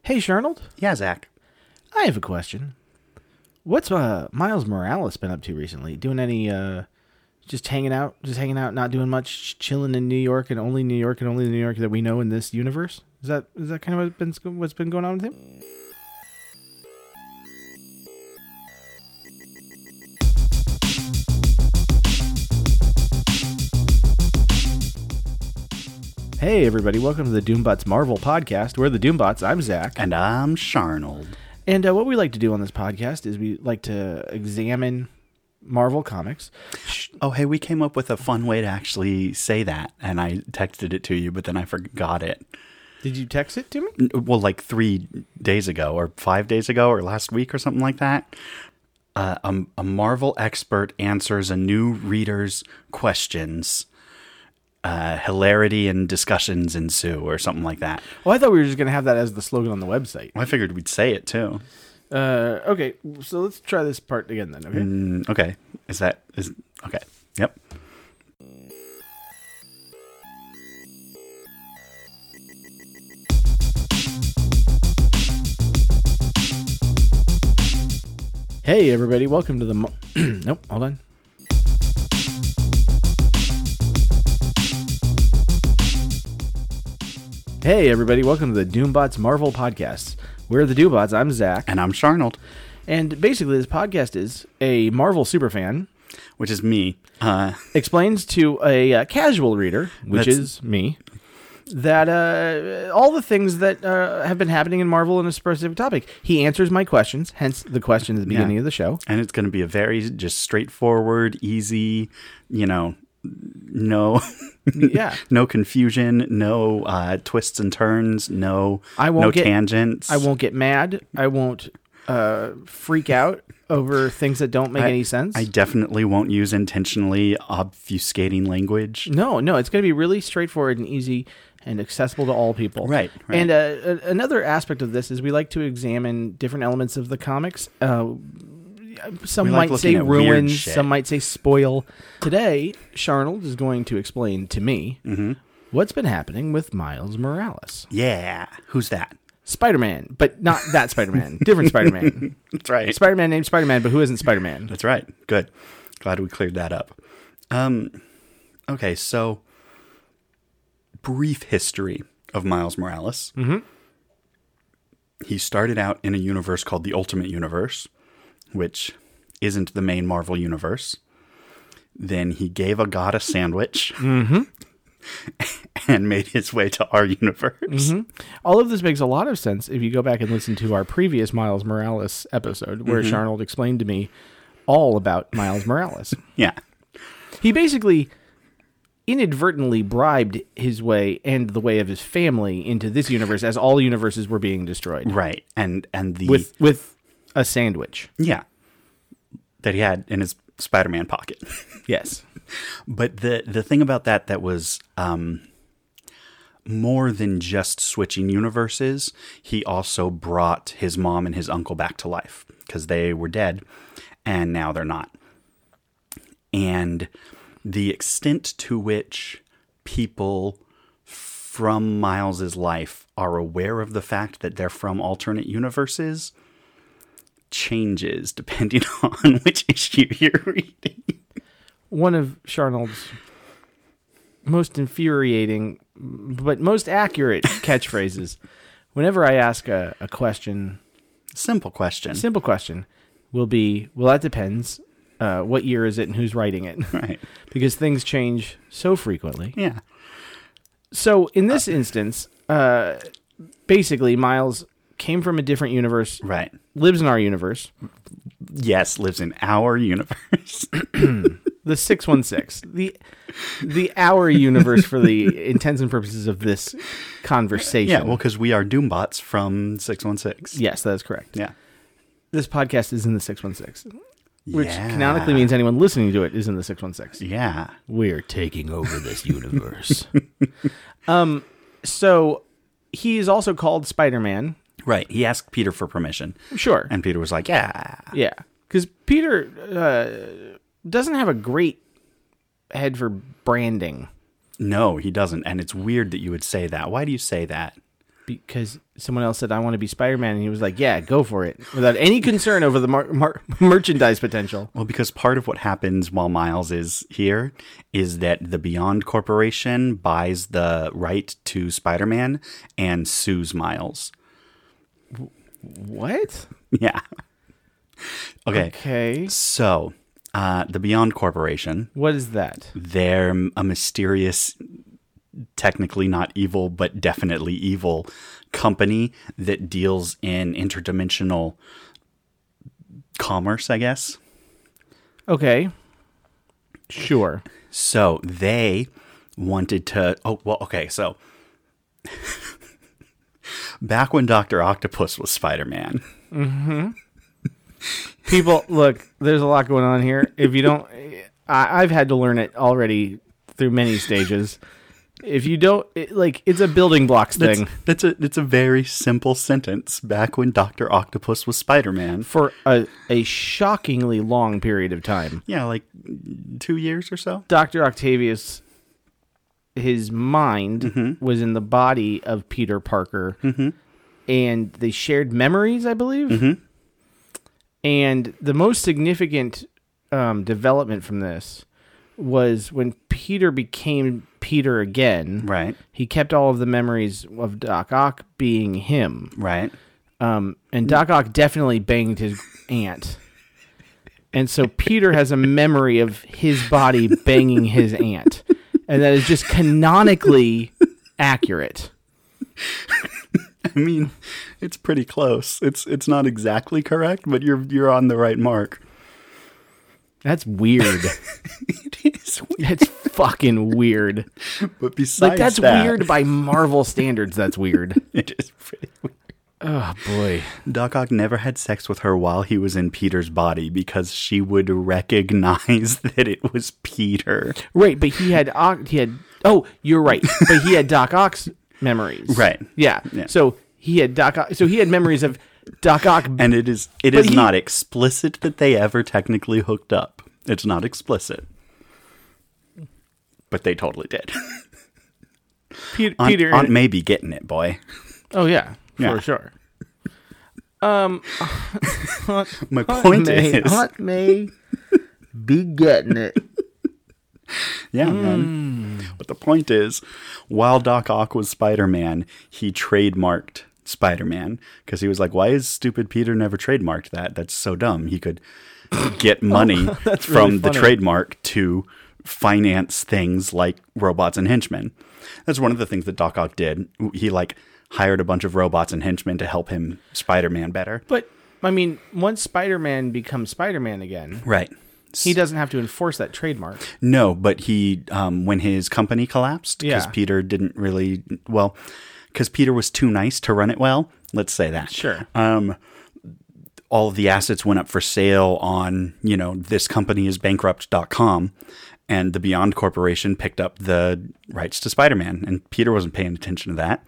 Hey, Sharnold, Yeah, Zach. I have a question. What's Miles Morales been up to recently? Doing any just hanging out, not doing much, chilling in New York and only New York and only the New York that we know in this universe? Is that kind of what's been going on with him? Hey, everybody. Welcome to the Doombots Marvel podcast. We're the Doombots. I'm Zach. And I'm Sharnold. And what we like to do on this podcast is we like to examine Marvel Comics. Oh, hey, we came up with a fun way to actually say that, and I texted it to you, but then I forgot it. Did you text it to me? Well, like 3 days ago, or 5 days ago, or last week, or something like that. A Marvel expert answers a new reader's questions. Hilarity and discussions ensue, or something like that. Well, I thought we were just going to have that as the slogan on the website. I figured we'd say it too. Okay, so let's try this part again then, okay? Okay. Okay. Yep. Hey, everybody. Welcome to the... Nope, hold on. Hey, everybody. Welcome to the Doombots Marvel podcast. We're the Doombots. I'm Zach. And I'm Sharnold. And basically, this podcast is a Marvel superfan... Which is me. Explains to a casual reader, which is me, that all the things that have been happening in Marvel in a specific topic. He answers my questions, hence the question at the beginning of the show. And it's going to be a very just straightforward, easy, no no confusion, no twists and turns, no tangents. I won't get mad. I won't freak out over things that don't make any sense. I definitely won't use intentionally obfuscating language. No, it's going to be really straightforward and easy and accessible to all people. Right. And another aspect of this is we like to examine different elements of the comics. Some might say ruin, some might say spoil. Today, Sharnold is going to explain to me what's been happening with Miles Morales. Yeah. Who's that? Spider-Man, but not that Spider-Man. Different Spider-Man. That's right. Spider-Man named Spider-Man, but who isn't Spider-Man? That's right. Good. Glad we cleared that up. Okay, so brief history of Miles Morales. He started out in a universe called the Ultimate Universe, which isn't the main Marvel universe. Then he gave a god a sandwich and made his way to our universe. All of this makes a lot of sense if you go back and listen to our previous Miles Morales episode, where Sharnold explained to me all about Miles Morales. Yeah. He basically inadvertently bribed his way and the way of his family into this universe as all universes were being destroyed. Right. And the with a sandwich. Yeah. That he had in his Spider-Man pocket. Yes. But the thing about that was more than just switching universes. He also brought his mom and his uncle back to life because they were dead and now they're not. And the extent to which people from Miles's life are aware of the fact that they're from alternate universes changes depending on which issue you're reading. One of Sharnold's most infuriating but most accurate catchphrases, whenever I ask a question... Simple question. Will be, well, that depends. What year is it and who's writing it? Right. Because things change so frequently. Yeah. So in this instance, basically Miles came from a different universe. Right. Lives in our universe. Yes, lives in our universe. The 616. The our universe for the intents and purposes of this conversation. Yeah, well, because we are Doombots from 616. Yes, that is correct. Yeah. This podcast is in the 616. Which canonically means anyone listening to it is in the 616. Yeah. We're taking over this universe. So he is also called Spider-Man. Right. He asked Peter for permission. Sure. And Peter was like, yeah. Yeah. Because Peter doesn't have a great head for branding. No, he doesn't. And it's weird that you would say that. Why do you say that? because someone else said, I want to be Spider-Man, and he was like, yeah, go for it, without any concern over the merchandise potential. Well, because part of what happens while Miles is here is that the Beyond Corporation buys the right to Spider-Man and sues Miles. What? Yeah. Okay. So, the Beyond Corporation. What is that? They're a mysterious, technically not evil, but definitely evil company that deals in interdimensional commerce, I guess. Okay. Sure. So they wanted to... So back when Dr. Octopus was Spider-Man... Mm-hmm. People, look, there's a lot going on here. If you don't... I've had to learn it already through many stages. If you don't... it's a building blocks thing. It's a very simple sentence. Back when Dr. Octopus was Spider-Man. For a shockingly long period of time. Yeah, 2 years or so. Dr. Octavius, his mind was in the body of Peter Parker. Mm-hmm. And they shared memories, I believe. Mm-hmm. And the most significant development from this was when Peter became Peter again. Right. He kept all of the memories of Doc Ock being him. Right. And Doc Ock definitely banged his aunt. And so Peter has a memory of his body banging his aunt. And that is just canonically accurate. I mean, it's pretty close. It's not exactly correct, but you're on the right mark. That's weird. It is weird. It's fucking weird. But besides that's weird by Marvel standards. That's weird. It is pretty weird. Oh, boy. Doc Ock never had sex with her while he was in Peter's body because she would recognize that it was Peter. Right, but he had... Oh, you're right. But he had Doc Ock's memories. Right. Yeah. So he had Doc Ock... So he had memories of Doc Ock... And it is not explicit that they ever technically hooked up. It's not explicit. But they totally did. Peter... Aunt May be getting it, boy. Oh, yeah. For sure. My point is... Aunt May be getting it. Yeah, man. But the point is, while Doc Ock was Spider-Man, he trademarked Spider-Man because he was like, why is stupid Peter never trademarked that? That's so dumb. He could get money from the trademark to finance things like robots and henchmen. That's one of the things that Doc Ock did. He hired a bunch of robots and henchmen to help him Spider-Man better. But, I mean, once Spider-Man becomes Spider-Man again... Right. He doesn't have to enforce that trademark. No, but he, when his company collapsed, because Peter didn't really, because Peter was too nice to run it well, let's say that. Sure. All of the assets went up for sale on, thiscompanyisbankrupt.com, and the Beyond Corporation picked up the rights to Spider-Man, and Peter wasn't paying attention to that.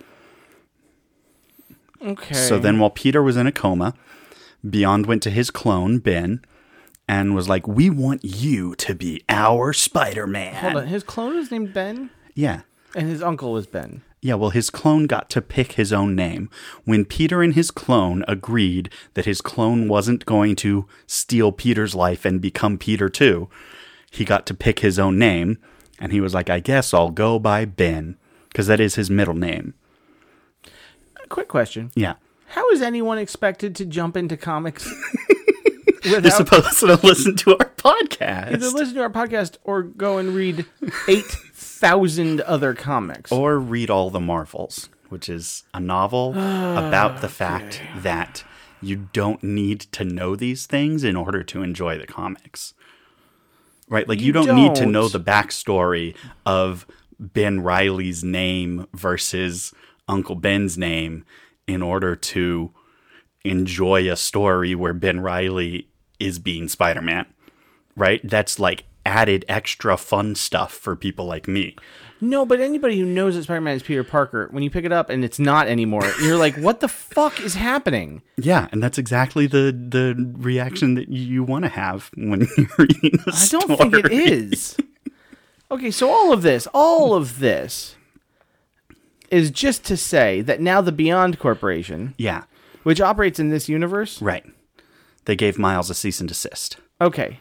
Okay. So then while Peter was in a coma, Beyond went to his clone, Ben, and was like, we want you to be our Spider-Man. Hold on. His clone is named Ben? Yeah. And his uncle was Ben. Yeah, well, his clone got to pick his own name. When Peter and his clone agreed that his clone wasn't going to steal Peter's life and become Peter too, he got to pick his own name, and he was like, I guess I'll go by Ben, because that is his middle name. Quick question. Yeah. How is anyone expected to jump into comics? They're supposed to listen to our podcast. Either listen to our podcast or go and read 8,000 other comics. Or read all the Marvels, which is a novel about the fact that you don't need to know these things in order to enjoy the comics. Right? You don't need to know the backstory of Ben Reilly's name versus Uncle Ben's name in order to enjoy a story where Ben Reilly is being Spider-Man, right? That's added extra fun stuff for people like me. No, but anybody who knows that Spider-Man is Peter Parker, when you pick it up and it's not anymore, you're like, what the fuck is happening? Yeah, and that's exactly the reaction that you want to have when you're reading a story. I don't think it is. Okay, so all of this is just to say that now the Beyond Corporation, Yeah. which operates in this universe, Right. They gave Miles a cease and desist. okay,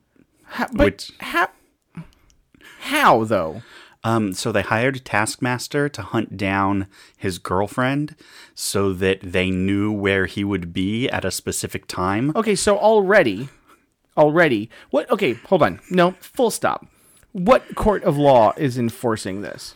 how though? So they hired Taskmaster to hunt down his girlfriend so that they knew where he would be at a specific time. Okay, so already, what? Okay, hold on. No, full stop. What court of law is enforcing this?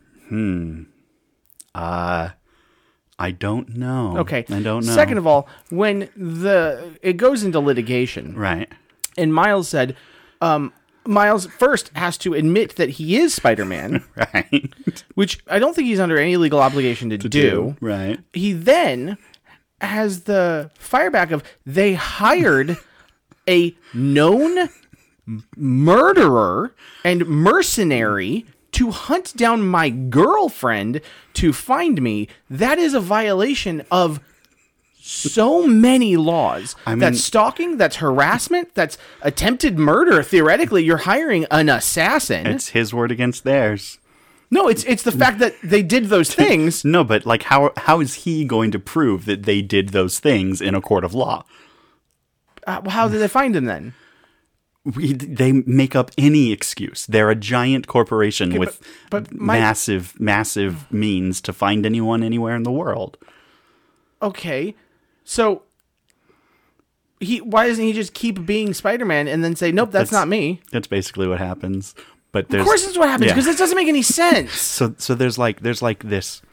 I don't know. Okay, I don't know. Second of all, when it goes into litigation, Right. and Miles said, Miles first has to admit that he is Spider-Man, Right. which I don't think he's under any legal obligation to do. Right. He then has the fireback of they hired a known murderer and mercenary to hunt down my girlfriend to find me. That is a violation of so many laws. I mean, that's stalking, that's harassment, that's attempted murder. Theoretically, you're hiring an assassin. It's his word against theirs. No, it's the fact that they did those things. No, but like how is he going to prove that they did those things in a court of law? How did they find him then? They make up any excuse. They're a giant corporation with massive means to find anyone anywhere in the world. Okay, so why doesn't he just keep being Spider-Man and then say, nope, that's not me? That's basically what happens. But of course that's what happens, because it doesn't make any sense. So there's like this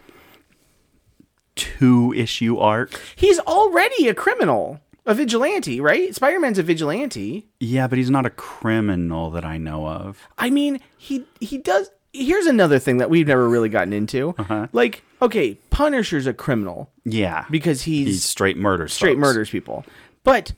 2-issue arc. He's already a criminal, a vigilante, right? Spider-Man's a vigilante. Yeah, but he's not a criminal that I know of. I mean, he does. Here's another thing that we've never really gotten into. Like, okay, Punisher's a criminal. Yeah. Because he straight murders people. But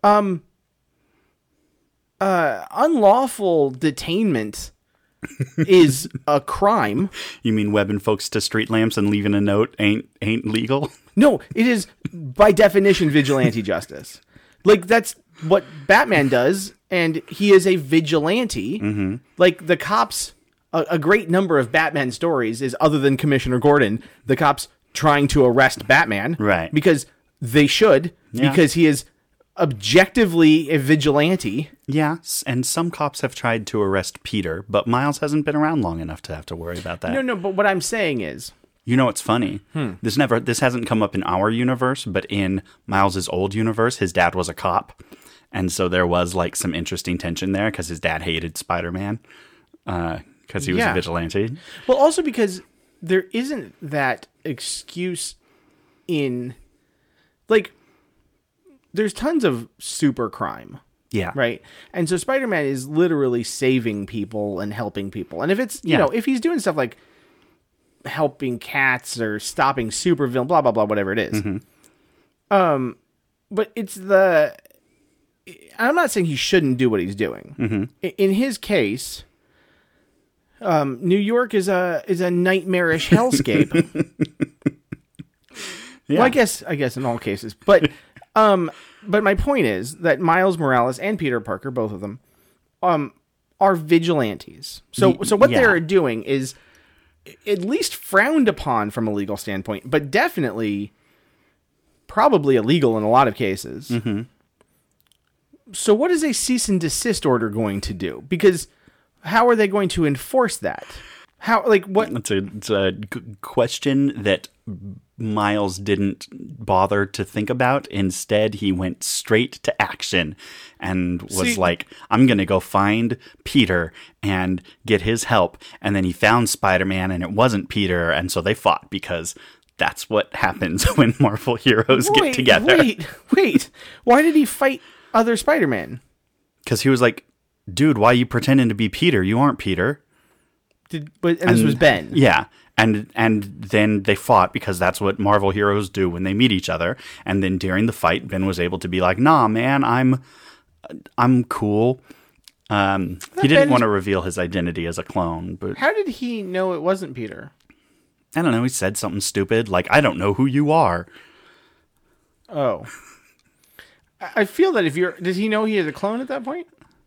unlawful detainment is a crime. You mean webbing folks to street lamps and leaving a note ain't legal? No, it is by definition vigilante justice. Like, that's what Batman does, and he is a vigilante. Mm-hmm. Like, the cops, a great number of Batman stories is, other than Commissioner Gordon, the cops trying to arrest Batman. Right. Because they should, because he is objectively a vigilante. Yeah, and some cops have tried to arrest Peter, but Miles hasn't been around long enough to have to worry about that. No, but what I'm saying is... You know what's funny? This hasn't come up in our universe, but in Miles's old universe, his dad was a cop. And so there was like some interesting tension there because his dad hated Spider-Man because he was a vigilante. Well, also because there isn't that excuse in... Like, there's tons of super crime. Yeah. Right? And so Spider-Man is literally saving people and helping people. And if it's, you know, if he's doing stuff like helping cats or stopping supervillain, blah, blah, blah, whatever it is. Mm-hmm. But it's I'm not saying he shouldn't do what he's doing. Mm-hmm. In his case, New York is a nightmarish hellscape. Well, I guess in all cases. But my point is that Miles Morales and Peter Parker, both of them, are vigilantes. So what they're doing is at least frowned upon from a legal standpoint, but definitely probably illegal in a lot of cases. Mm-hmm. So what is a cease and desist order going to do? Because how are they going to enforce that? How, like, what? It's a question that Miles didn't bother to think about. Instead, he went straight to action and was like, I'm going to go find Peter and get his help. And then he found Spider-Man and it wasn't Peter. And so they fought because that's what happens when Marvel heroes get together. Wait. Why did he fight other Spider-Man? Because he was like, dude, why are you pretending to be Peter? You aren't Peter. And this was Ben. Yeah. And then they fought because that's what Marvel heroes do when they meet each other. And then during the fight, Ben was able to be like, nah, man, I'm cool. He didn't want to reveal his identity as a clone. But how did he know it wasn't Peter? I don't know. He said something stupid like, I don't know who you are. Oh. I feel that did he know he had a clone at that point?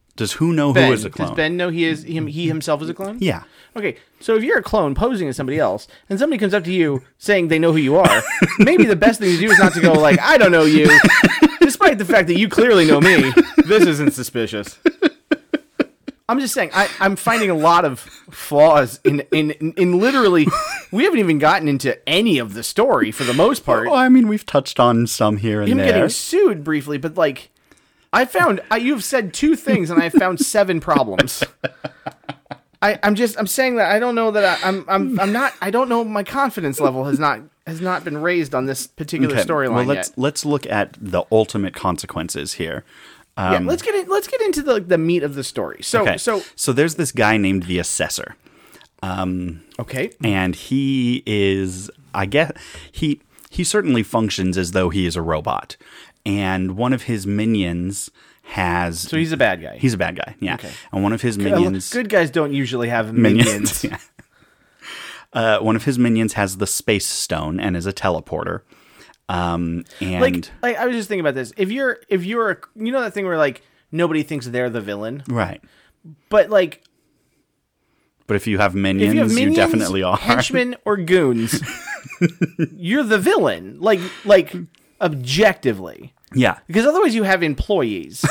Does who know Ben, who is a clone? Does Ben know he himself is a clone? Yeah. Okay, so if you're a clone posing as somebody else, and somebody comes up to you saying they know who you are, maybe the best thing to do is not to go like, I don't know you, despite the fact that you clearly know me. This isn't suspicious. I'm just saying, I'm finding a lot of flaws in literally, we haven't even gotten into any of the story for the most part. Well, I mean, we've touched on some here and Him there. getting sued briefly, but like, you've said 2 things and I found 7 problems. I'm saying that I don't know that I'm not, I don't know, my confidence level has not been raised on this particular storyline yet. Let's look at the ultimate consequences here. Let's get into the meat of the story. So there's this guy named the Assessor. Okay. And he is, I guess, he certainly functions as though he is a robot. And one of his minions has... So he's a bad guy. He's a bad guy, yeah. Okay. And one of his minions... Good guys don't usually have minions. Yeah. One of his minions has the Space Stone and is a teleporter. And... Like, I was just thinking about this. If you're you know that thing where, like, nobody thinks they're the villain? Right. But, like... But if you have minions, you definitely are. Henchmen or goons, you're the villain. Like objectively. Yeah. Because otherwise you have employees.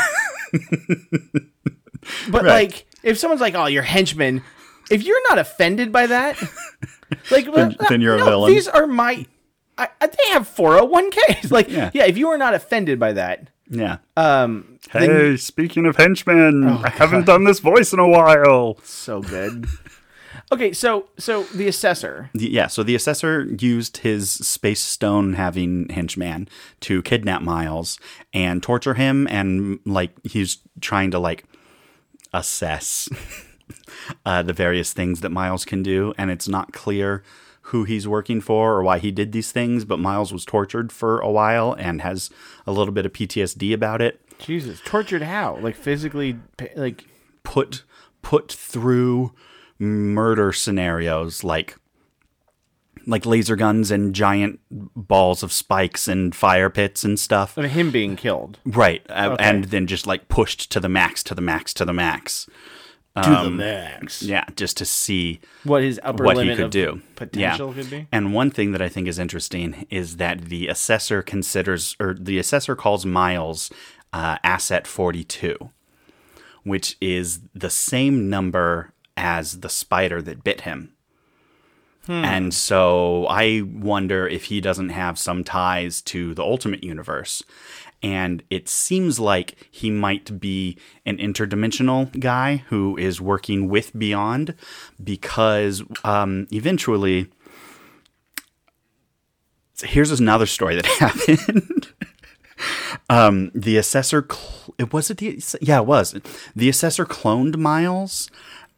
But like, if someone's like, oh, you're henchmen, if you're not offended by that, like, then you're a villain. These are they have 401ks. Like, yeah, if you are not offended by that. Yeah. Hey, speaking of henchmen, I haven't done this voice in a while. So good. Okay, so the Assessor. So the Assessor used his Space Stone having henchman to kidnap Miles and torture him, and like he's trying to like assess the various things that Miles can do, and it's not clear who he's working for or why he did these things, but Miles was tortured for a while and has a little bit of PTSD about it. Jesus, tortured how? Like physically, like put through murder scenarios like laser guns and giant balls of spikes and fire pits and stuff. Of him being killed. Right. Okay. And then just like pushed to the max, to the max, to the max. To the max. Yeah, just to see what his upper limit he could do. Potential could be. And one thing that I think is interesting is that the Assessor calls Miles Asset 42, which is the same number as the spider that bit him. And so I wonder if he doesn't have some ties to the Ultimate Universe. And it seems like he might be an interdimensional guy who is working with Beyond, because eventually... Here's another story that happened. The Assessor... It was. The Assessor cloned Miles.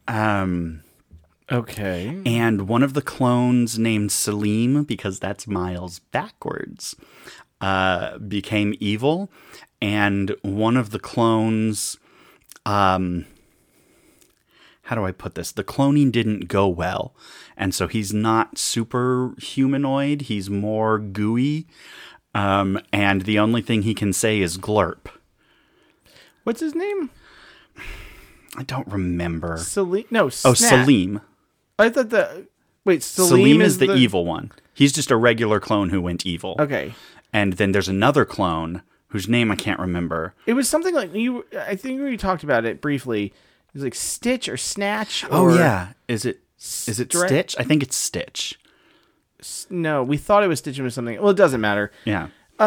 Okay. And one of the clones, named Salim, because that's Miles backwards, became evil. And one of the clones, how do I put this? The cloning didn't go well. And so he's not super humanoid. He's more gooey. And the only thing he can say is glurp. What's his name? I don't remember. Salim? No, Snap. Oh, Salim. I thought Salim is the evil one. He's just a regular clone who went evil. Okay. And then there's another clone whose name I can't remember. It was something like I think we talked about it briefly. It was like Stitch or Snatch. Oh yeah, is it Stitch? I think it's Stitch. No, we thought it was Stitch or something. Well, it doesn't matter. Yeah.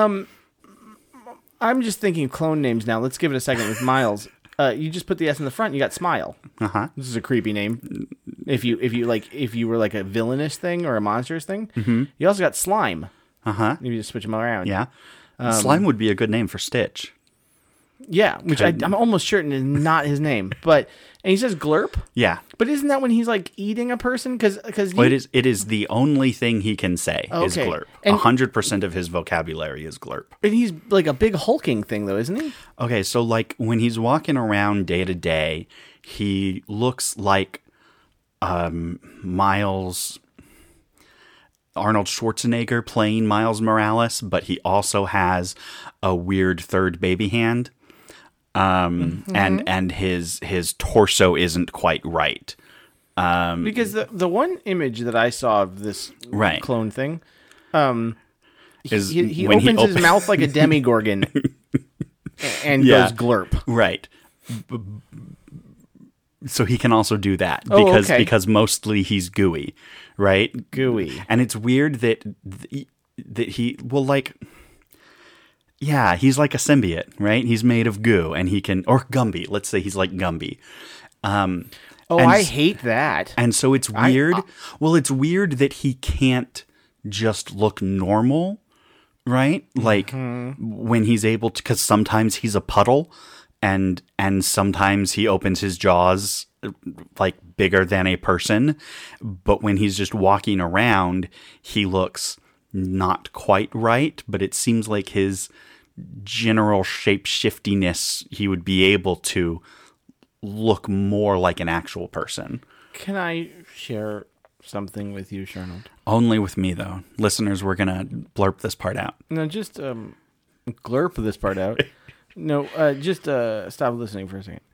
I'm just thinking clone names now. Let's give it a second with Miles. You just put the S in the front. You got Smile. This is a creepy name. If you were like a villainous thing or a monstrous thing. Mm-hmm. You also got Slime. You just switch them around. Yeah. Slime would be a good name for Stitch. Yeah, which I'm almost certain is not his name. And he says glurp? Yeah. But isn't that when he's like eating a person? It is the only thing he can say is glurp. 100% of his vocabulary is glurp. And he's like a big hulking thing though, isn't he? Okay, so like when he's walking around day to day, he looks like Miles... Arnold Schwarzenegger playing Miles Morales, but he also has a weird third baby hand. and his torso isn't quite right. Because the one image that I saw of this clone thing, he opens his mouth like a Demogorgon and goes glurp. Right. So he can also do that because mostly he's gooey, right? Gooey. And it's weird that he he's like a symbiote, right? He's made of goo and he can, or Gumby. Let's say he's like Gumby. I hate that. And so it's weird. It's weird that he can't just look normal, right? Like when he's able to, because sometimes he's a puddle. And sometimes he opens his jaws like bigger than a person. But when he's just walking around, he looks not quite right. But it seems like his general shape-shiftiness, he would be able to look more like an actual person. Can I share something with you, Sharnold? Only with me, though. Listeners, we're going to blurp this part out. No, just glurp this part out. No, just stop listening for a second.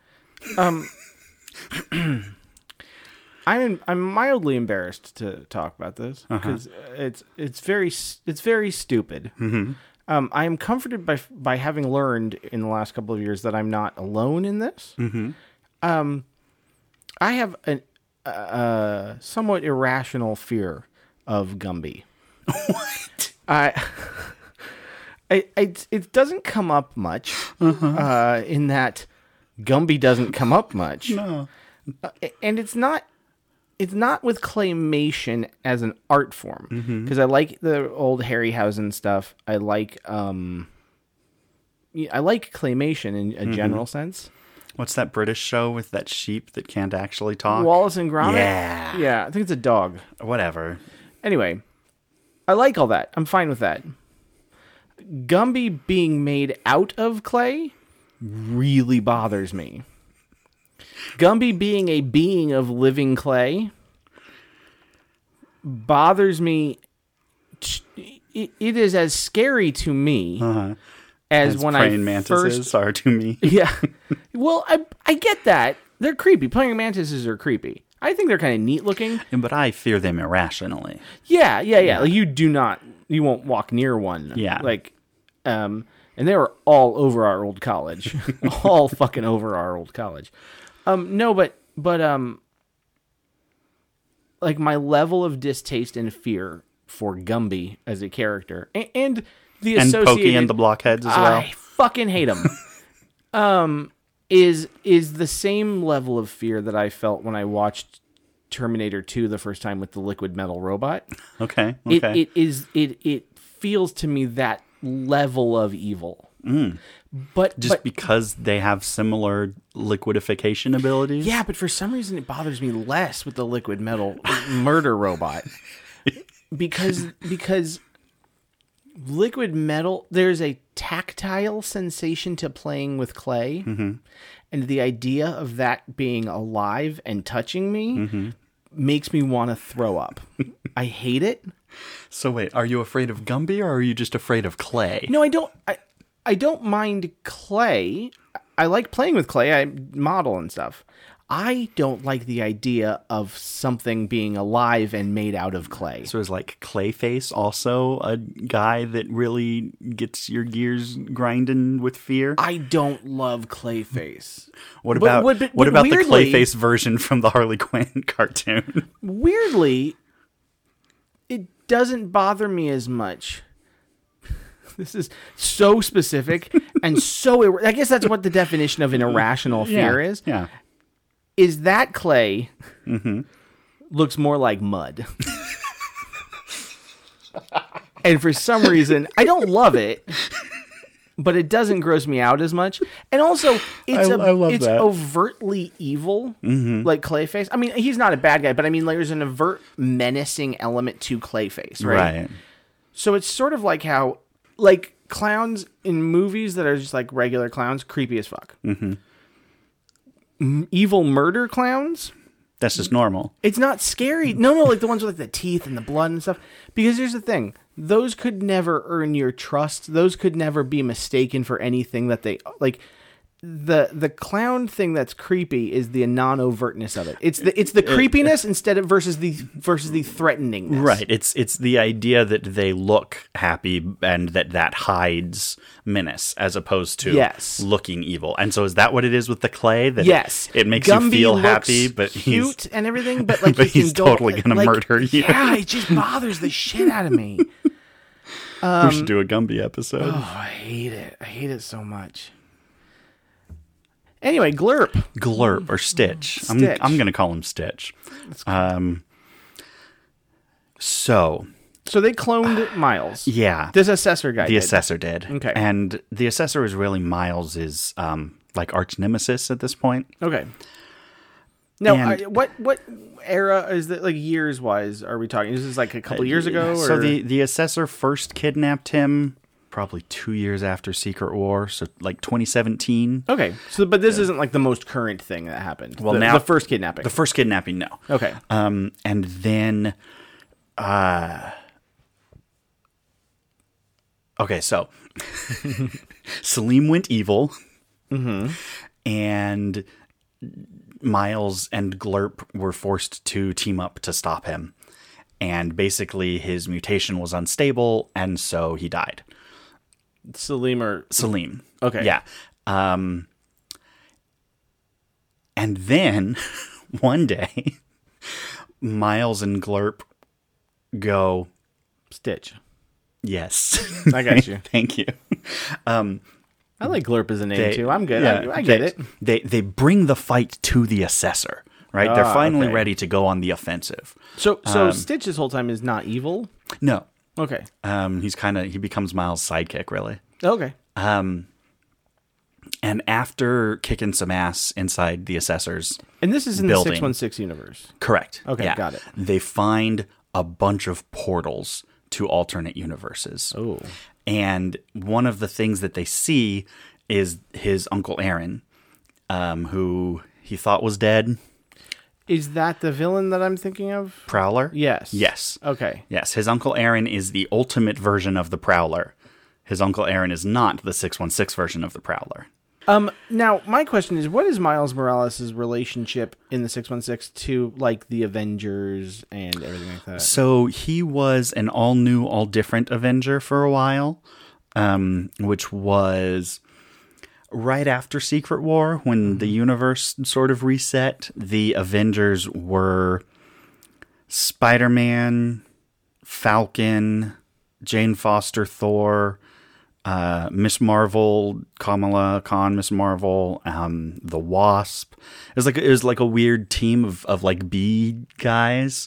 I'm mildly embarrassed to talk about this because it's very stupid. Mm-hmm. I am comforted by having learned in the last couple of years that I'm not alone in this. Mm-hmm. I have a somewhat irrational fear of Gumby. What? It doesn't come up much in that Gumby doesn't come up much. No. And it's not with claymation as an art form, because I like the old Harryhausen stuff. I like claymation in a general sense. What's that British show with that sheep that can't actually talk? Wallace and Gromit? Yeah. Yeah, I think it's a dog. Whatever. Anyway, I like all that. I'm fine with that. Gumby being made out of clay really bothers me. Gumby being a being of living clay bothers me. It is as scary to me as when praying mantises are to me. Yeah. Well, I get that. They're creepy. Praying mantises are creepy. I think they're kind of neat looking. But I fear them irrationally. Yeah. Like you won't walk near one. Yeah. Like, and they were all over our old college. All fucking over our old college. No, but like my level of distaste and fear for Gumby as a character and the associated... And Pokey and the Blockheads as well. I fucking hate them. Is the same level of fear that I felt when I watched Terminator 2 the first time with the liquid metal robot. Okay. It feels to me that level of evil. But because they have similar liquidification abilities? Yeah, but for some reason it bothers me less with the liquid metal murder robot. Because liquid metal, there's a tactile sensation to playing with clay. Mm-hmm. And the idea of that being alive and touching me makes me want to throw up. I hate it. So wait, are you afraid of Gumby or are you just afraid of clay? No, I don't. I don't mind clay. I like playing with clay. I model and stuff. I don't like the idea of something being alive and made out of clay. So is like Clayface also a guy that really gets your gears grinding with fear? I don't love Clayface. What about the Clayface version from the Harley Quinn cartoon? Weirdly, it doesn't bother me as much. This is so specific and so... I guess that's what the definition of an irrational fear is. Yeah. Is that clay looks more like mud. And for some reason, I don't love it, but it doesn't gross me out as much. And also, it's overtly evil, like Clayface. I mean, he's not a bad guy, but I mean, like, there's an overt menacing element to Clayface, right? So it's sort of like how, like, clowns in movies that are just like regular clowns, creepy as fuck. Evil murder clowns, that's just normal. It's not scary. No, like the ones with like the teeth and the blood and stuff. Because here's the thing. Those could never earn your trust. Those could never be mistaken for anything that they... Like, the clown thing that's creepy is the non-overtness of it. It's the creepiness instead of versus the threateningness. Right. It's the idea that they look happy and that hides menace as opposed to looking evil. And so is that what it is with the clay? That it makes Gumby you feel happy, but cute and everything, but like but he's totally gonna murder you. Yeah, it just bothers the shit out of me. We should do a Gumby episode. Oh, I hate it. I hate it so much. Anyway, Glurp or Stitch. I'm going to call him Stitch. So they cloned Miles. Yeah. This assessor guy The assessor did. Okay. And the assessor is really Miles' like arch nemesis at this point. Okay. Now, what era is that, like, years-wise are we talking? Is this like a couple years ago? Or? So the assessor first kidnapped him probably 2 years after Secret War, so like 2017. Okay, so but this isn't like the most current thing that happened. Well, the first kidnapping. The first kidnapping, no. Okay. And then, okay, so Salim went evil, and Miles and Glurp were forced to team up to stop him. And basically his mutation was unstable, and so he died. Salim. Okay. Yeah. And then one day, Miles and Glurp go... Stitch. Yes. I got you. Thank you. I like Glurp as a name, too. I'm good. Yeah, I get it. They bring the fight to the assessor, right? They're finally ready to go on the offensive. So Stitch this whole time is not evil? No. Okay. He becomes Miles' sidekick, really. Okay. And after kicking some ass inside the assessor's and this is in building, the 616 universe? Correct. Okay, yeah. Got it. They find a bunch of portals to alternate universes. Oh. And one of the things that they see is his Uncle Aaron, who he thought was dead. Is that the villain that I'm thinking of? Prowler? Yes. Yes. Okay. Yes, his Uncle Aaron is the ultimate version of the Prowler. His Uncle Aaron is not the 616 version of the Prowler. Now, my question is, what is Miles Morales' relationship in the 616 to, like, the Avengers and everything like that? So he was an all-new, all-different Avenger for a while, which was right after Secret War, when the universe sort of reset. The Avengers were Spider-Man, Falcon, Jane Foster, Thor, Miss Marvel, Kamala Khan, Miss Marvel, the Wasp. It was like a weird team of like bee guys.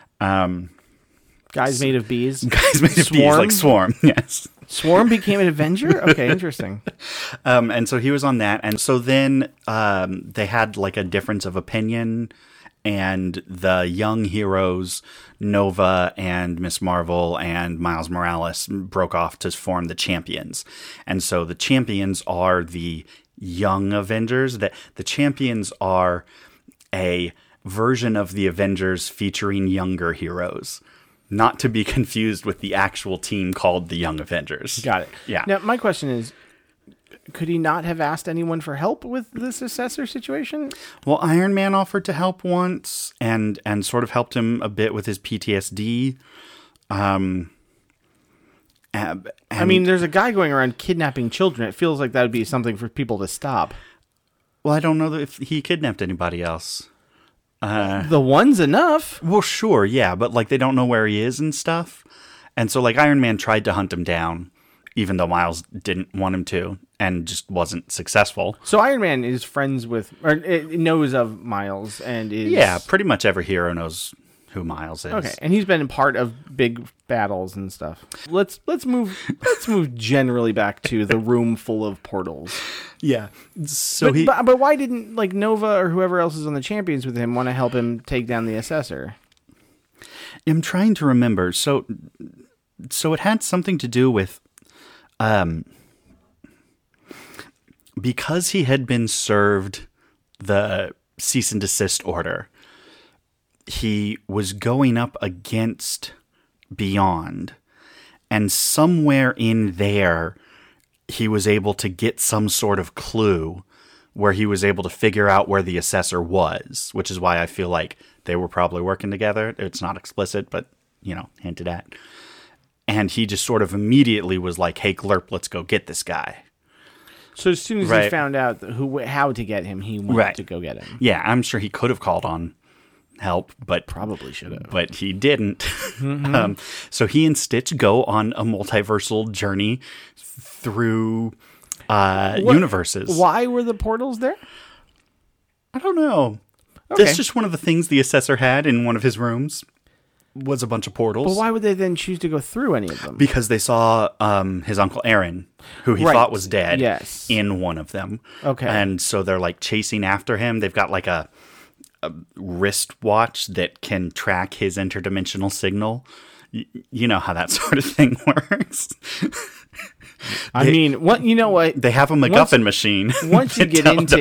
Guys made of bees? Guys made of bees, like Swarm, yes. Swarm became an Avenger? Okay, interesting. And so he was on that. And so then they had like a difference of opinion, and the young heroes, Nova and Miss Marvel and Miles Morales, broke off to form the Champions. And so the Champions are the young Avengers. The Champions are a version of the Avengers featuring younger heroes. Not to be confused with the actual team called the Young Avengers. Got it. Yeah. Now, my question is, could he not have asked anyone for help with this assessor situation? Well, Iron Man offered to help once and sort of helped him a bit with his PTSD. I mean, there's a guy going around kidnapping children. It feels like that would be something for people to stop. Well, I don't know if he kidnapped anybody else. The one's enough. Well, sure, yeah, but like they don't know where he is and stuff. And so like Iron Man tried to hunt him down, even though Miles didn't want him to, and just wasn't successful. So Iron Man is friends with, or knows of Miles, and is... Yeah, pretty much every hero knows who Miles is. Okay, and he's been a part of big battles and stuff. Let's move generally back to the room full of portals. Yeah. So but why didn't like Nova or whoever else is on the Champions with him want to help him take down the assessor? I'm trying to remember. So it had something to do with because he had been served the cease and desist order. He was going up against Beyond, and somewhere in there, he was able to get some sort of clue where he was able to figure out where the assessor was, which is why I feel like they were probably working together. It's not explicit, but, hinted at. And he just sort of immediately was like, hey, Glurp, let's go get this guy. So as soon as he found out how to get him, he went to go get him. Yeah, I'm sure he could have called on help, but probably should have. But he didn't. Mm-hmm. So he and Stitch go on a multiversal journey through universes. Why were the portals there? I don't know. Okay. That's just one of the things the assessor had in one of his rooms. Was a bunch of portals. But why would they then choose to go through any of them? Because they saw his Uncle Aaron, who he thought was dead, yes, in one of them. Okay. And so they're like chasing after him. They've got like a wristwatch that can track his interdimensional signal. You know how that sort of thing works. You know what? They have a MacGuffin machine. Once you get into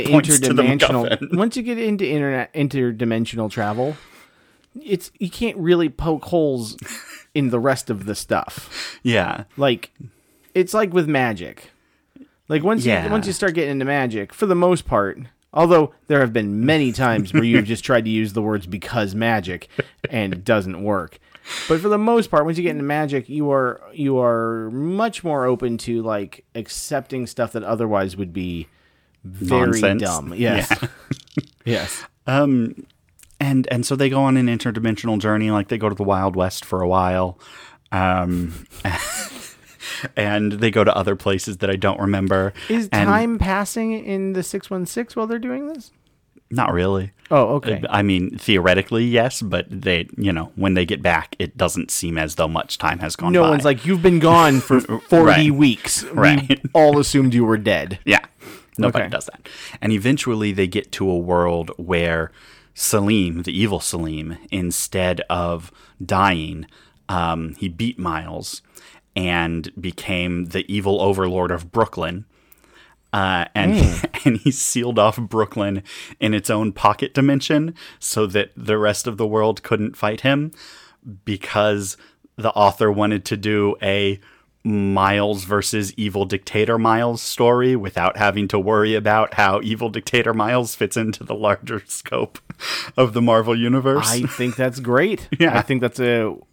interdimensional travel, you can't really poke holes in the rest of the stuff. Yeah. Like, it's like with magic. Like, once you start getting into magic, for the most part, although there have been many times where you've just tried to use the words because magic and it doesn't work. But for the most part, once you get into magic, you are much more open to like accepting stuff that otherwise would be very nonsense. Dumb. Yes. Yeah. Yes. And so they go on an interdimensional journey, like they go to the Wild West for a while. And they go to other places that I don't remember. Is time passing in the 616 while they're doing this? Not really. Oh, okay. I mean, theoretically, yes, but they, when they get back, it doesn't seem as though much time has gone by. No one's like, you've been gone for 40 weeks. Right. We all assumed you were dead. Yeah. Nobody does that. And eventually they get to a world where Salim, the evil Salim, instead of dying, he beat Miles and became the evil overlord of Brooklyn. And he sealed off Brooklyn in its own pocket dimension so that the rest of the world couldn't fight him, because the author wanted to do a Miles versus evil dictator Miles story without having to worry about how evil dictator Miles fits into the larger scope of the Marvel universe. I think that's great. Yeah. I think that's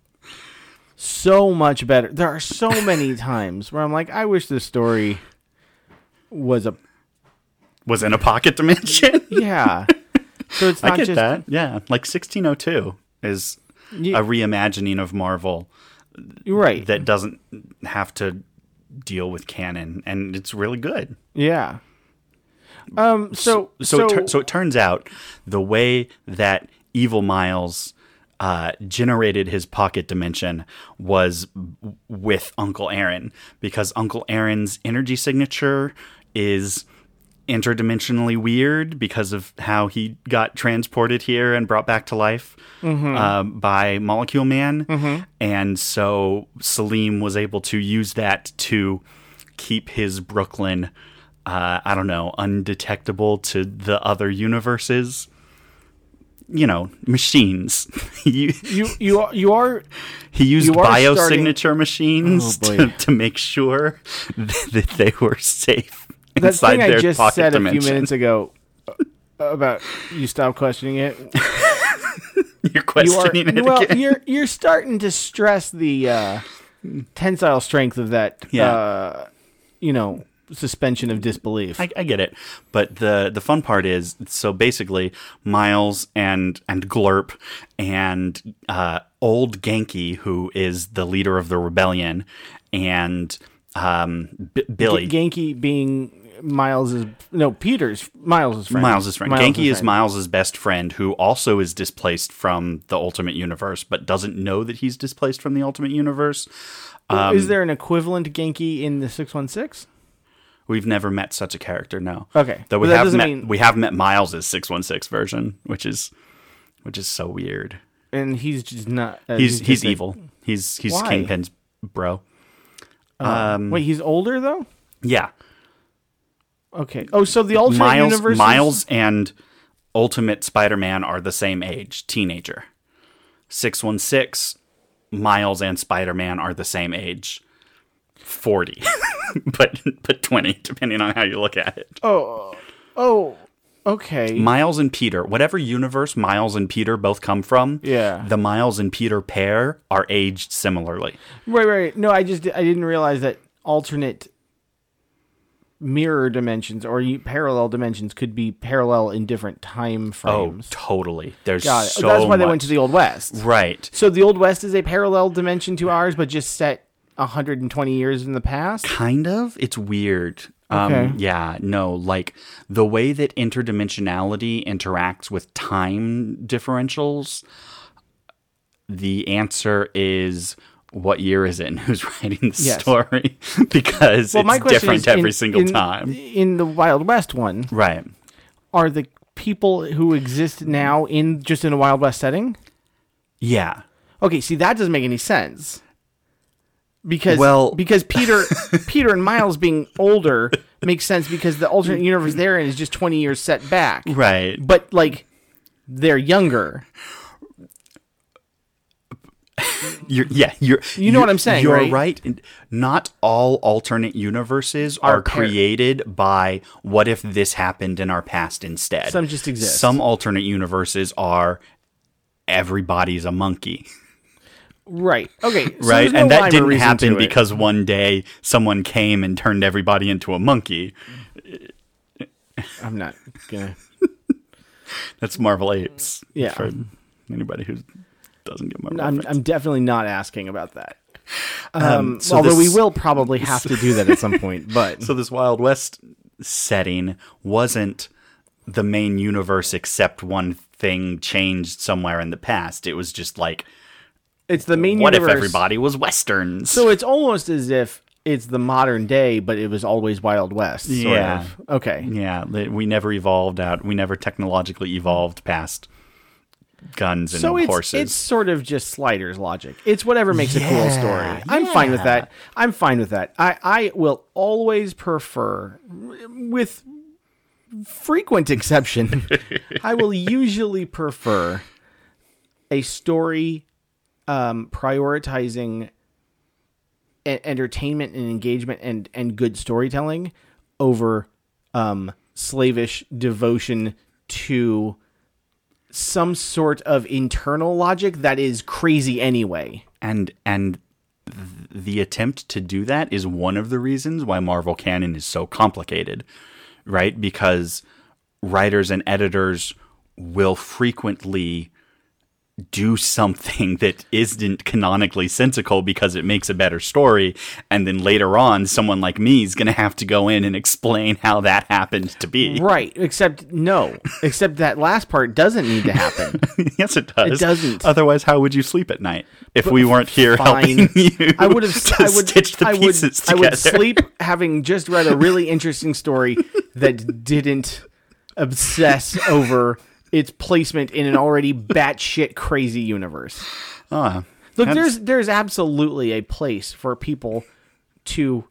so much better. There are so many times where I'm like, I wish this story was in a pocket dimension. Yeah. So it's not I get just that. Yeah. Like 1602 is a reimagining of Marvel. Right. That doesn't have to deal with canon, and it's really good. Yeah. So it turns out the way that Evil Miles generated his pocket dimension was with Uncle Aaron, because Uncle Aaron's energy signature is interdimensionally weird because of how he got transported here and brought back to life by Molecule Man. Mm-hmm. And so Salim was able to use that to keep his Brooklyn, undetectable to the other universes. Machines. He used biosignature machines to make sure that they were safe. That thing I just said a few minutes ago about you stop questioning it. You're questioning it again. You're starting to stress the tensile strength of that. Suspension of disbelief. I get it, but the fun part is, so basically, Miles and Glurp and old Genki, who is the leader of the rebellion, and Billy. Genki being Miles's friend. Miles's friend. Genki is Miles's best friend, who also is displaced from the Ultimate Universe, but doesn't know that he's displaced from the Ultimate Universe. Is there an equivalent Genki in the 616? We've never met such a character, no. Okay. Though we have met Miles' 616 version, which is so weird. And he's just not. He's evil. He's Kingpin's bro. Wait, he's older though? Yeah. Okay. Oh, so the Ultimate Universe. Miles and Ultimate Spider-Man are the same age, teenager. 616, Miles and Spider-Man are the same age, 40. but 20, depending on how you look at it. Oh, Oh, okay. Miles and Peter, whatever universe Miles and Peter both come from, the Miles and Peter pair are aged similarly. Right. No, I didn't realize that alternate mirror dimensions or parallel dimensions could be parallel in different time frames. Oh, totally. There's That's why they went to the Old West. Right. So the Old West is a parallel dimension to ours, but just set 120 years in the past? Kind of. It's weird. Okay. Yeah, no, like the way that interdimensionality interacts with time differentials, the answer is what year is it and who's writing the story? Because it's different every single time. In the Wild West one, right? Are the people who exist now just in a Wild West setting? Yeah. Okay, see, that doesn't make any sense. Because Peter and Miles being older makes sense because the alternate universe they're in is just 20 years set back. Right. But, like, they're younger. You know what I'm saying, you're right? right. Not all alternate universes are created by what if this happened in our past instead. Some just exist. Some alternate universes are everybody's a monkey. Right. Okay. So right. No and that didn't happen because one day someone came and turned everybody into a monkey. I'm not gonna. That's Marvel Apes. Yeah. For anybody who doesn't get Marvel. I'm definitely not asking about that. Although we will probably have to do that at some point. But so this Wild West setting wasn't the main universe except one thing changed somewhere in the past. It was just like. It's the main universe. What if everybody was Westerns? So it's almost as if it's the modern day, but it was always Wild West. Sort of. Okay. Yeah. We never evolved out. We never technologically evolved past guns and horses. It's sort of just Sliders logic. It's whatever makes a cool story. I'm fine with that. I will always prefer, with frequent exception, I will usually prefer a story prioritizing entertainment and engagement and good storytelling over slavish devotion to some sort of internal logic that is crazy anyway. And the attempt to do that is one of the reasons why Marvel canon is so complicated, right? Because writers and editors will frequently do something that isn't canonically sensical because it makes a better story, and then later on someone like me is going to have to go in and explain how that happened to be. Except that last part doesn't need to happen. Yes, it does. It doesn't. Otherwise, how would you sleep at night if we weren't here helping you? I would stitch the pieces together. I would sleep having just read a really interesting story that didn't obsess over its placement in an already batshit crazy universe. Look, there's absolutely a place for people to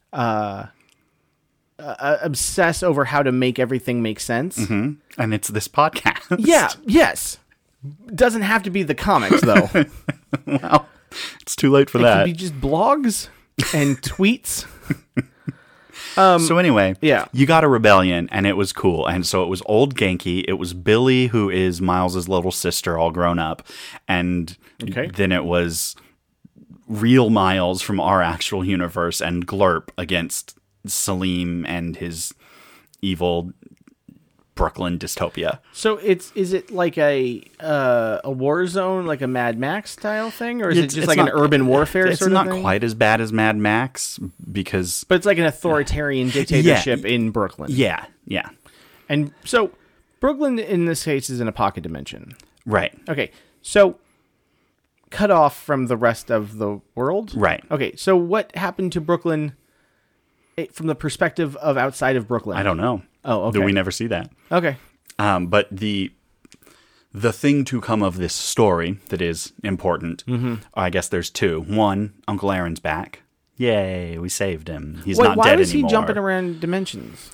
obsess over how to make everything make sense. Mm-hmm. And it's this podcast. Yeah, yes. Doesn't have to be the comics, though. Well, it's too late for that. It could be just blogs and tweets. So anyway, yeah. You got a rebellion, and it was cool. And so it was old Genki. It was Billy, who is Miles's little sister, all grown up. And then it was real Miles from our actual universe and Glurp against Salim and his evil Brooklyn dystopia. So is it like a war zone, like a Mad Max style thing, or is it just like an urban warfare sort of thing? It's not quite as bad as Mad Max because, but it's like an authoritarian dictatorship in Brooklyn. Yeah. And so Brooklyn in this case is in a pocket dimension, right? Okay, so cut off from the rest of the world, right? Okay, so what happened to Brooklyn from the perspective of outside of Brooklyn? I don't know. Oh, okay. Do we never see that? Okay. But the thing to come of this story that is important, I guess there's two. One, Uncle Aaron's back. Yay, we saved him. He's not dead anymore. Why was he jumping around dimensions?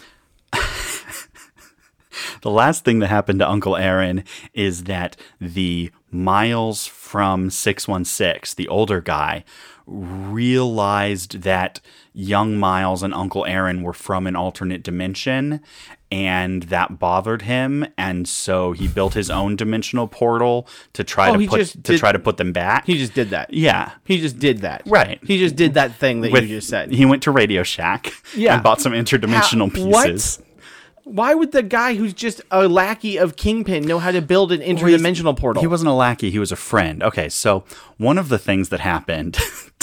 The last thing that happened to Uncle Aaron is that the Miles from 616, the older guy, realized that young Miles and Uncle Aaron were from an alternate dimension, and that bothered him, and so he built his own dimensional portal to try to put them back. He just did that. Yeah. He just did that. Right. He just did that thing that you just said. He went to Radio Shack and bought some interdimensional pieces. What? Why would the guy who's just a lackey of Kingpin know how to build an interdimensional portal? He wasn't a lackey. He was a friend. Okay, so one of the things that happened...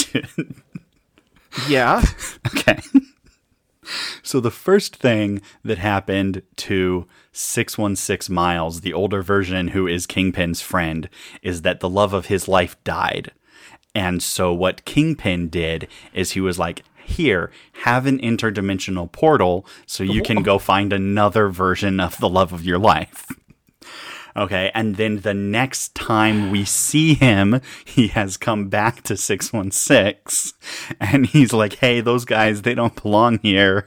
Yeah. Okay. So the first thing that happened to 616 Miles, the older version who is Kingpin's friend, is that the love of his life died. And so what Kingpin did is he was like, here, have an interdimensional portal so you can go find another version of the love of your life. Okay, and then the next time we see him, he has come back to 616, and he's like, hey, those guys, they don't belong here.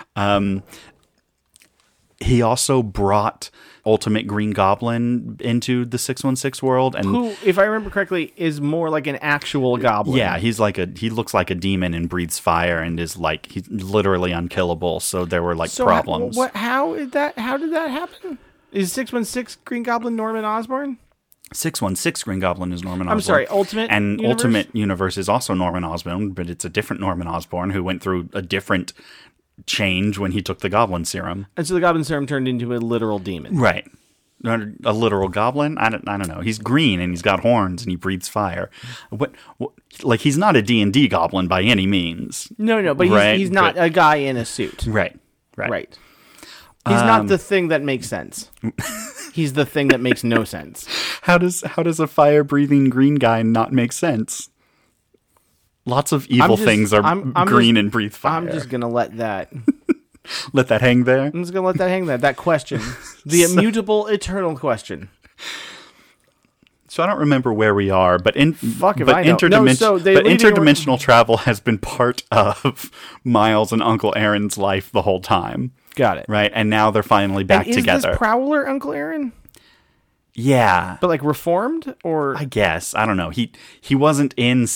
He also brought Ultimate Green Goblin into the 616 world. And who, if I remember correctly, is more like an actual goblin. Yeah, he looks like a demon and breathes fire and is like, he's literally unkillable, so there were problems. How did that happen? Is 616 Green Goblin Norman Osborn? 616 Green Goblin is Norman Osborn. I'm sorry, Ultimate and Universe? Ultimate Universe is also Norman Osborn, but it's a different Norman Osborn who went through a different change when he took the Goblin Serum. And so the Goblin Serum turned into a literal demon. Right. A literal goblin? I don't know. He's green and he's got horns and he breathes fire. What like he's not a D&D goblin by any means. No, but he's not a guy in a suit. Right. He's not the thing that makes sense. He's the thing that makes no sense. How does a fire-breathing green guy not make sense? Lots of evil things are green and breathe fire. I'm just going to let that... let that hang there? I'm just going to let that hang there. That question. The immutable, eternal question. So I don't remember where we are, but interdimensional travel has been part of Miles and Uncle Aaron's life the whole time. Got it. Right, and now they're finally back together. Is this Prowler Uncle Aaron? Yeah, but like reformed, or I guess I don't know. He wasn't in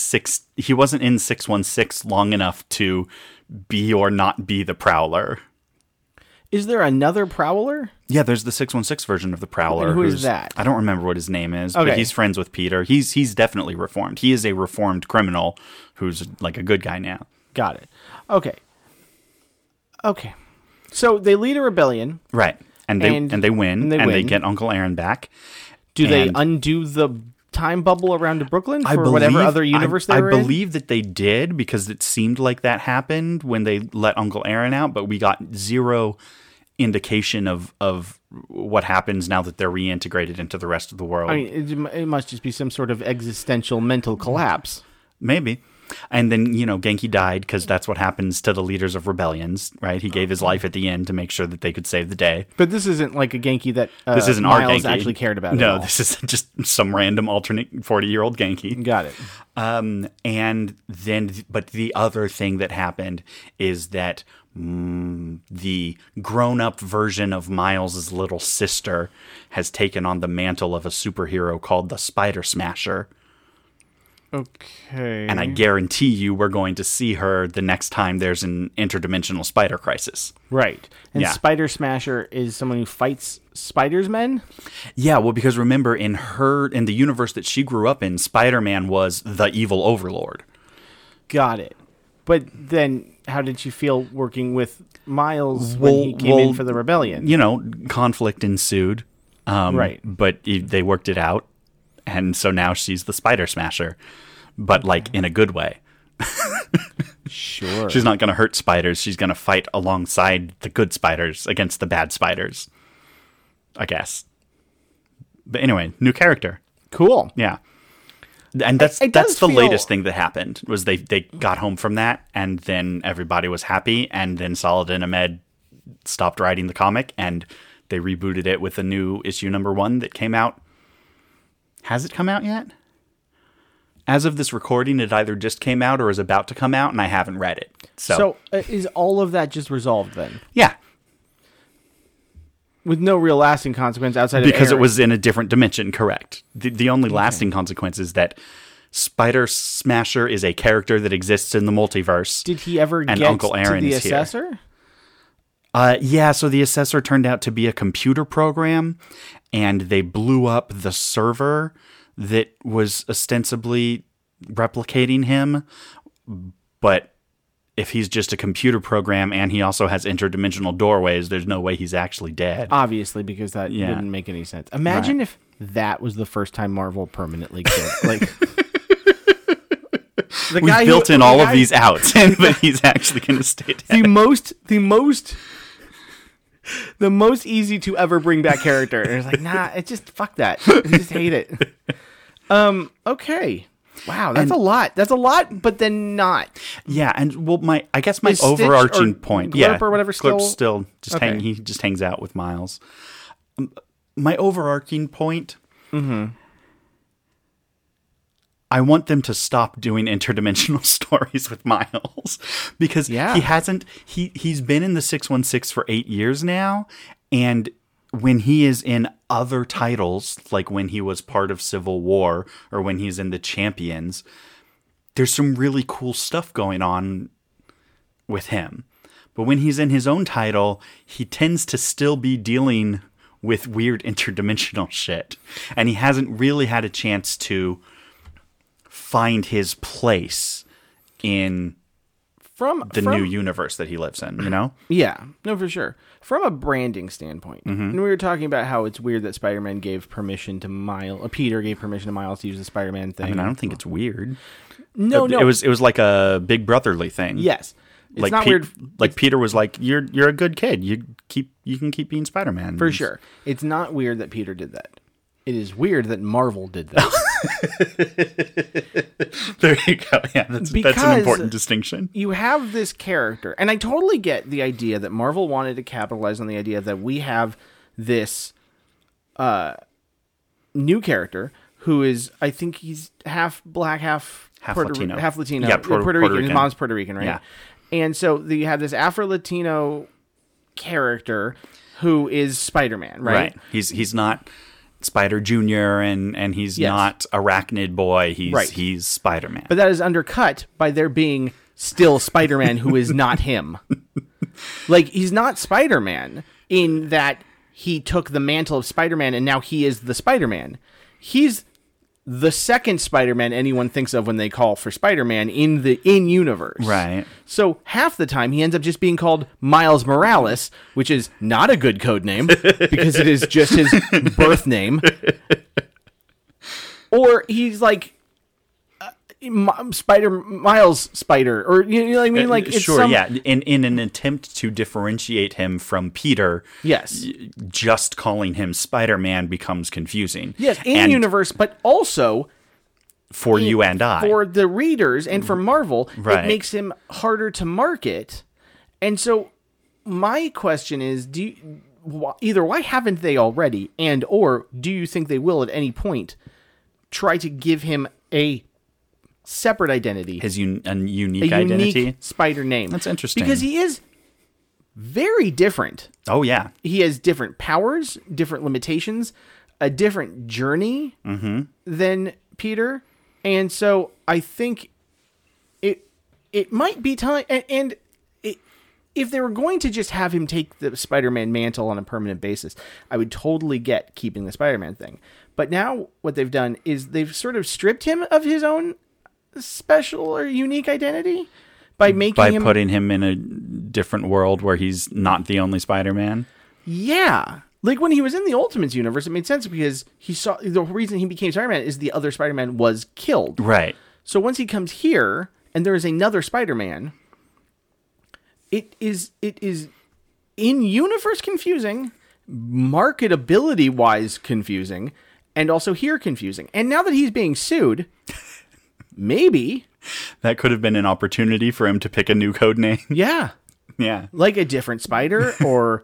616 long enough to be or not be the Prowler. Is there another Prowler? Yeah, there's the 616 version of the Prowler. And who is that? I don't remember what his name is, but he's friends with Peter. He's definitely reformed. He is a reformed criminal who's like a good guy now. Got it. Okay. So they lead a rebellion, right? And they win, and they get Uncle Aaron back. Do they undo the time bubble around Brooklyn for whatever other universe they were in? I believe that they did, because it seemed like that happened when they let Uncle Aaron out, but we got zero indication of what happens now that they're reintegrated into the rest of the world. I mean, it must just be some sort of existential mental collapse. Maybe. And then, Genki died because that's what happens to the leaders of rebellions, right? He gave his life at the end to make sure that they could save the day. But this isn't like a Genki that this isn't Miles our Genki. Actually cared about. No, this is just some random alternate 40-year-old Genki. Got it. And then, but the other thing that happened is that the grown-up version of Miles' little sister has taken on the mantle of a superhero called the Spider Smasher. Okay. And I guarantee you we're going to see her the next time there's an interdimensional spider crisis. Right. And Spider Smasher is someone who fights Spider-Men? Yeah, well, because remember, in the universe that she grew up in, Spider-Man was the evil overlord. Got it. But then how did she feel working with Miles when he came in for the rebellion? Conflict ensued. Right. But they worked it out. And so now she's the Spider Smasher, but like in a good way. Sure. She's not going to hurt spiders. She's going to fight alongside the good spiders against the bad spiders, I guess. But anyway, new character. Cool. Yeah. And that's the latest thing that happened, was they got home from that, and then everybody was happy, and then Saladin Ahmed stopped writing the comic, and they rebooted it with a new issue #1 that came out. Has it come out yet? As of this recording, it either just came out or is about to come out, and I haven't read it. So is all of that just resolved then? Yeah. With no real lasting consequence outside of because it was in a different dimension, correct. The only lasting consequence is that Spider Smasher is a character that exists in the multiverse. Did he ever and get Uncle Aaron to the is here. Assessor? Yeah, so the Assessor turned out to be a computer program, and they blew up the server that was ostensibly replicating him. But if he's just a computer program and he also has interdimensional doorways, there's no way he's actually dead. Obviously, because that wouldn't make any sense. Imagine if that was the first time Marvel permanently killed. Like, We've built in all of these out, but he's actually going to stay dead. The most easy to ever bring back character. And it's like, nah, it's just fuck that. I just hate it. Okay. Wow, that's a lot. That's a lot, but then not. Yeah, and well, I guess my overarching point, Glurp or whatever, Glurp's still just he just hangs out with Miles. My overarching point. Mm-hmm. I want them to stop doing interdimensional stories with Miles because he's been in the 616 for 8 years now. And when he is in other titles, like when he was part of Civil War or when he's in the Champions, there's some really cool stuff going on with him. But when he's in his own title, he tends to still be dealing with weird interdimensional shit. And he hasn't really had a chance to find his place in the new universe that he lives in, you know? Yeah, no, for sure. From a branding standpoint, and we were talking about how it's weird that Spider-Man gave permission to Miles, Peter gave permission to Miles to use the Spider-Man thing. I mean, I don't think it's weird. No. It was like a big brotherly thing. Yes. It's like not weird. Like Peter was like, "You're a good kid. You can keep being Spider-Man." For sure. It's not weird that Peter did that. It is weird that Marvel did that. There you go. Yeah, that's an important distinction. You have this character, and I totally get the idea that Marvel wanted to capitalize on the idea that we have this new character who is, I think he's half black, half Latino. Half Latino. Yeah, Puerto Rican. His mom's Puerto Rican, right? Yeah. And so you have this Afro-Latino character who is Spider-Man, right? He's not Spider Jr. and he's not Arachnid Boy. He's Spider-Man. But that is undercut by there being still Spider-Man who is not him. Like, he's not Spider-Man in that he took the mantle of Spider-Man and now he is the Spider-Man. He's the second Spider-Man anyone thinks of when they call for Spider-Man in universe. Right. So half the time he ends up just being called Miles Morales, which is not a good code name because it is just his birth name. Or he's like Miles Spider, or you know what I mean? Like, it's in an attempt to differentiate him from Peter. Yes, just calling him Spider-Man becomes confusing. Yes, in universe, but also for you and I, for the readers, and for Marvel, it makes him harder to market. And so, my question is: either why haven't they already, or do you think they will at any point try to give him a separate identity, a unique identity, Spider name? That's interesting because he is very different. Oh yeah, he has different powers, different limitations, a different journey than Peter, and so I think it might be time. And if they were going to just have him take the Spider-Man mantle on a permanent basis, I would totally get keeping the Spider-Man thing. But now what they've done is they've sort of stripped him of his own special or unique identity by putting him in a different world where he's not the only Spider-Man. Yeah. Like when he was in the Ultimates universe, it made sense because he saw the reason he became Spider-Man is the other Spider-Man was killed. Right. So once he comes here and there is another Spider-Man, it is in universe confusing, marketability wise confusing, and also here confusing. And now that he's being sued, maybe that could have been an opportunity for him to pick a new code name. Yeah. Yeah. Like a different Spider, or,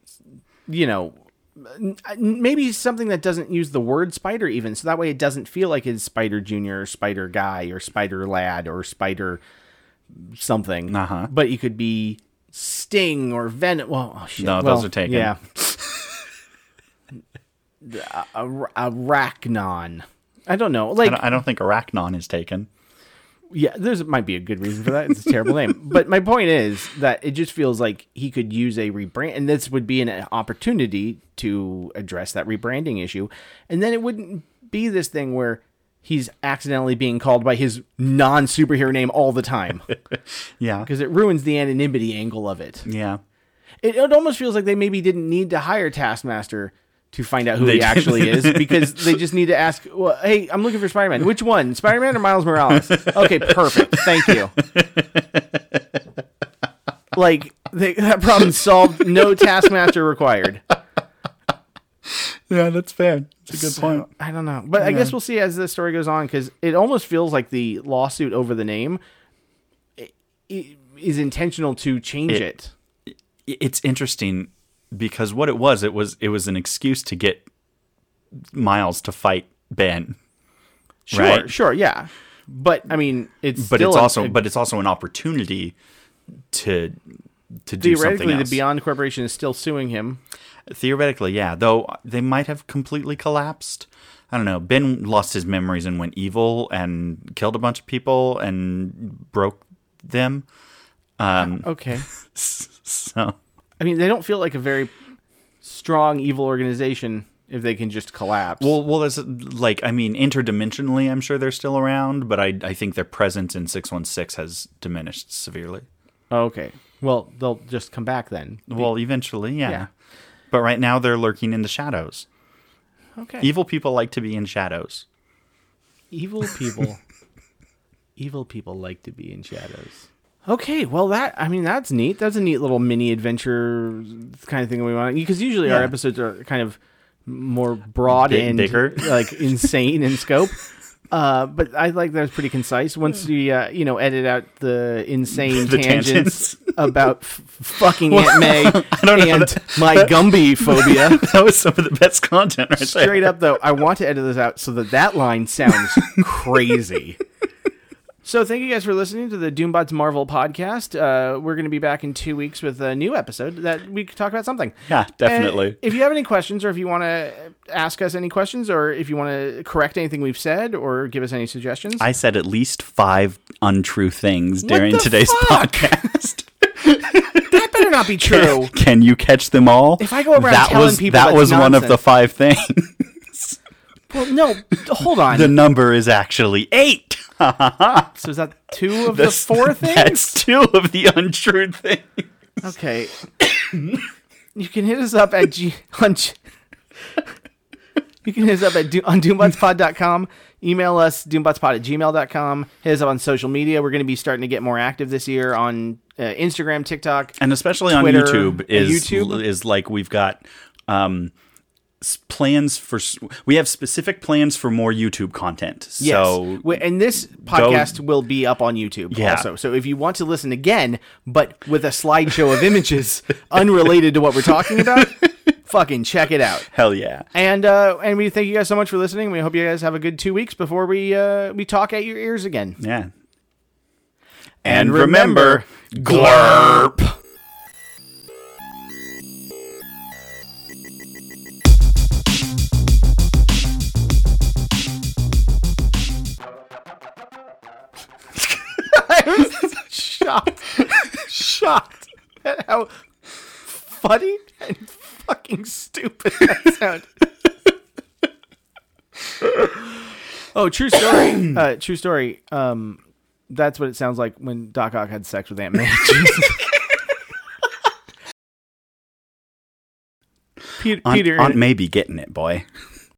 maybe something that doesn't use the word Spider even. So that way it doesn't feel like it's Spider Junior, or Spider Guy, or Spider Lad, or Spider something. But you could be Sting or Venom. Well, oh shit. No, those are taken. Yeah. Arachnon. I don't know. Like, I don't think Arachnon is taken. Yeah, might be a good reason for that. It's a terrible name. But my point is that it just feels like he could use a rebrand, and this would be an opportunity to address that rebranding issue. And then it wouldn't be this thing where he's accidentally being called by his non-superhero name all the time. Yeah. Because it ruins the anonymity angle of it. Yeah. It almost feels like they maybe didn't need to hire Taskmaster to find out who he actually is, because they just need to ask, well, hey, I'm looking for Spider-Man. Which one? Spider-Man or Miles Morales? Okay, perfect. Thank you. Like, that problem's solved. No Taskmaster required. Yeah, that's fair. It's a good point. I don't know. But I guess we'll see as the story goes on, because it almost feels like the lawsuit over the name is intentional to change it. It's interesting. Because what it was an excuse to get Miles to fight Ben. Sure, yeah. But I mean, it's also an opportunity to do something else. Theoretically, the Beyond Corporation is still suing him. Theoretically, yeah. Though they might have completely collapsed. I don't know. Ben lost his memories and went evil and killed a bunch of people and broke them. Okay. So. I mean, they don't feel like a very strong evil organization if they can just collapse. Well, there's interdimensionally, I'm sure they're still around, but I think their presence in 616 has diminished severely. Okay. Well, they'll just come back then. Well, eventually, yeah. But right now, they're lurking in the shadows. Okay. Evil people like to be in shadows. Evil people like to be in shadows. Okay, well, that's neat. That's a neat little mini adventure kind of thing we want. Because usually our episodes are kind of more broad and bigger, like insane in scope. But I like that it's pretty concise. Once we, edit out the insane tangents about fucking Aunt May and my Gumby phobia. That was some of the best content right there. Straight up, though, I want to edit this out so that line sounds crazy. So thank you guys for listening to the Doombots Marvel podcast. We're going to be back in 2 weeks with a new episode that we could talk about something. Yeah, definitely. And if you have any questions, or if you want to ask us any questions, or if you want to correct anything we've said, or give us any suggestions. I said at least 5 untrue things during today's podcast. That better not be true. Can you catch them all? If I go around telling people that was nonsense. One of the 5 things. Well, no, hold on. The number is actually 8. So is that 2 of the 4 things? That's 2 of the untrue things. Okay. You can hit us up at on doombotspod.com. Email us, doombotspod@gmail.com. Hit us up on social media. We're going to be starting to get more active this year on Instagram, TikTok. And especially Twitter, on YouTube is like we've got... we have specific plans for more YouTube content. So yes. And this podcast will be up on YouTube also. So if you want to listen again, but with a slideshow of images unrelated to what we're talking about, fucking check it out. Hell yeah. And we thank you guys so much for listening. We hope you guys have a good 2 weeks before we talk at your ears again. Yeah. And remember, glurp. I was shocked at how funny and fucking stupid that sounded. Oh, true story. True story. That's what it sounds like when Doc Ock had sex with Aunt May. Peter, Aunt May be getting it, boy.